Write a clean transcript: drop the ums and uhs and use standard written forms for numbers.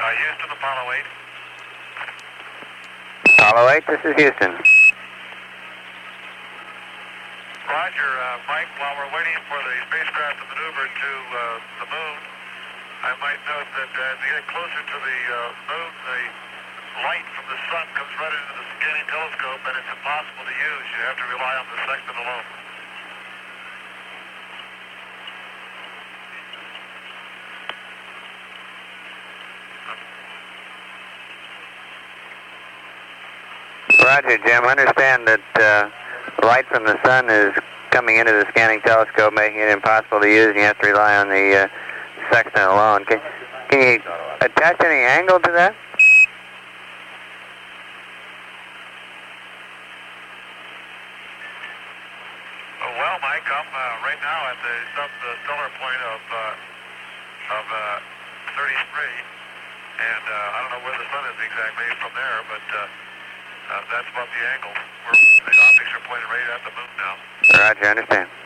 Houston, Apollo 8. Apollo 8, this is Houston. Roger, Mike, while we're waiting for the spacecraft to maneuver to the moon, I might note that as you get closer to the moon, the light from the sun comes right into the scanning telescope, and it's impossible to use. You have to rely on the sextant alone. Roger, Jim. Understand that light from the sun is coming into the scanning telescope, making it impossible to use, and you have to rely on the sextant alone. Can you attach any angle to that? Well, Mike, I'm right now at the stellar point of 33, and I don't know where the sun is exactly from there, but that's about the angle. The optics are pointed right at the moon now. Roger, understand.